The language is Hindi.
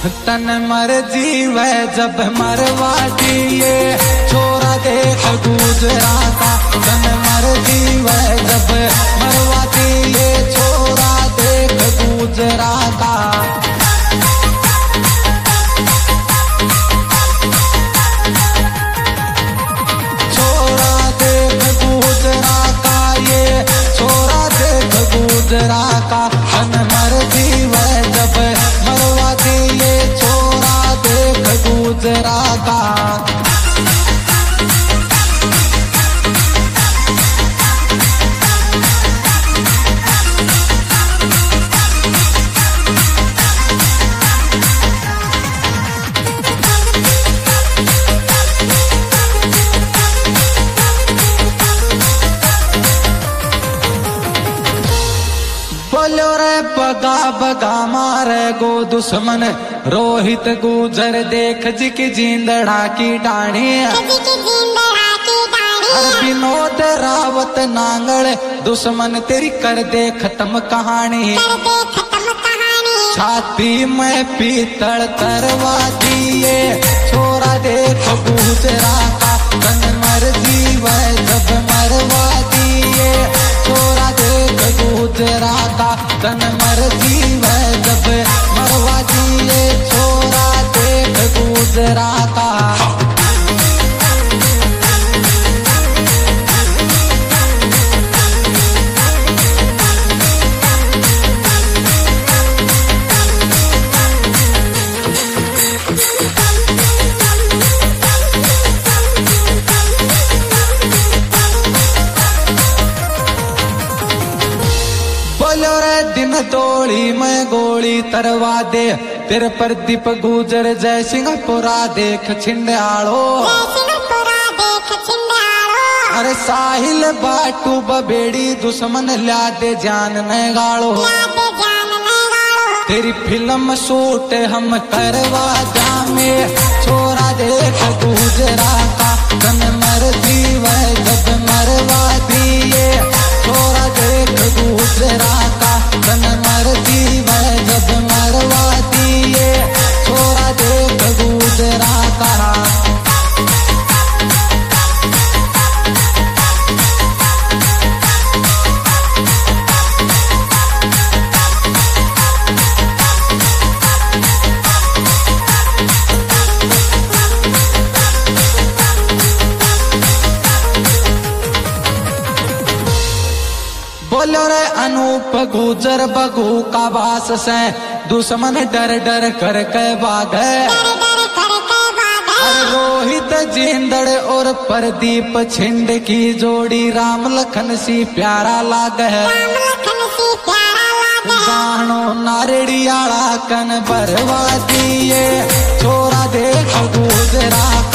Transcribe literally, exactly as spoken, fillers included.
तन मर जीवे जब मरवा दिए छोरा देख गुजराता। तन मर जीवे जब मरवा दिए छोरा देख गुजराता। छोरा देख गुजराता ये छोरा देख गुजराता। तन मर जीवे जब मरवा दिए छोरा देख गुजराता। बोलो रे बगा बगा मारे गो दुश्मन रोहित गुजर देख जी की जिंदड़ा की डाणी। अरे विनोद रावत नांगल दुश्मन तेरी कर दे खत्म कहानी। छाती में पीतल तरवा दिए छोरा देख गुजराता। तन मर जीवे जब मरवा दिए छोरा देख गुजराता। तन मर जीवे जब मरवा दिए छोरा देख गुजराता। बोलो रे दिन तोड़ी में गोली तरवा दे तेरे प्रदीप गुजर जय सिंहपुरा देख छिंडालो। अरे साहिल बाटू बबेड़ी दुश्मन ला दे जान न गाड़ो। तेरी फिल्म शूट हम करवा जामे छोरा देख गुजराता। तन मर जीवे जब मरवा दिए छोरा देख गुजराता। तन मर जीवे जब मरवा दिए छोरा देख गुजराता। बोलो रे अनूप गुजर बगू का वास से दुश्मन डर डर कर के भागे। अरे रोहित जिंदड़ और प्रदीप छिंड की जोड़ी राम लखन सी प्यारा लागे। गानो नारड़ियाला कन बरवा दिए छोरा देख गुजराता।